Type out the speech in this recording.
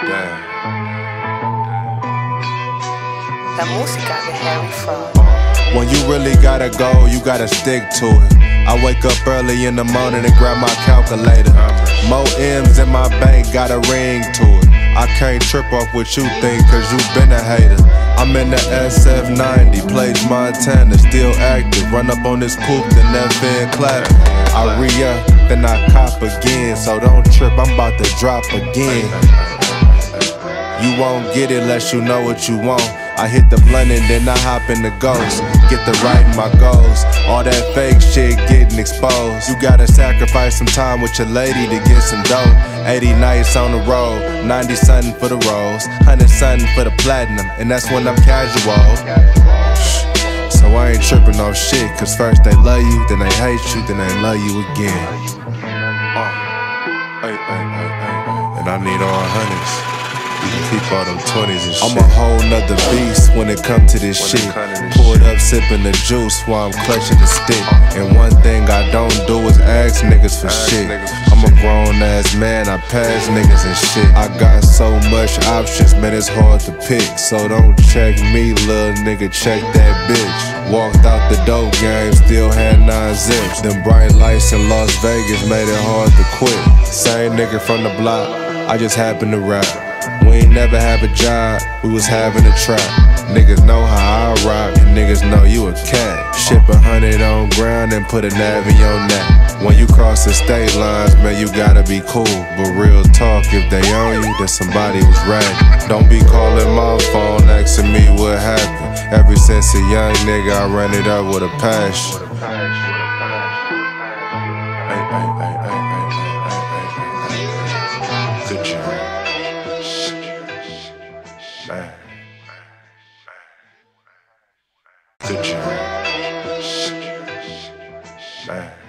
La música de Harry Fraud. When you really gotta go, you gotta stick to it. I wake up early in the morning and grab my calculator. More M's in my bank, got a ring to it. I can't trip off what you think, cause you been a hater. I'm in the SF90, plays Montana, still active. Run up on this coupe, then FN clap. I re-up, then I cop again. So don't trip, I'm about to drop again. You won't get it unless you know what you want. I hit the blunt and then I hop in the ghost. Get to writing my goals. All that fake shit getting exposed. You gotta sacrifice some time with your lady to get some dough. 80 nights on the road, 90 something for the rolls, 100 something for the platinum, and that's when I'm casual. So I ain't tripping off shit, cause first they love you, then they hate you, then they love you again. And I need all hundreds. Keep all them 20s and shit. I'm a whole nother beast when it come to this shit. Pulled up sipping the juice while I'm clutching the stick. And one thing I don't do is ask niggas for shit. I'm a grown ass man, I pass niggas and shit. I got so much options, man, it's hard to pick. So don't check me, little nigga, check that bitch. Walked out the dope game, still had 9 zips. Them bright lights in Las Vegas made it hard to quit. Same nigga from the block, I just happened to rap. We ain't never have a job, we was having a trap. Niggas know how I rock, and niggas know you a cat. Ship 100 on ground and put a nav in your neck. When you cross the state lines, man, you gotta be cool. But real talk, if they own you, then somebody was ragging. Don't be calling my phone asking me what happened. Ever since a young nigga, I ran it up with a passion. Good job. Man. Good job. Man.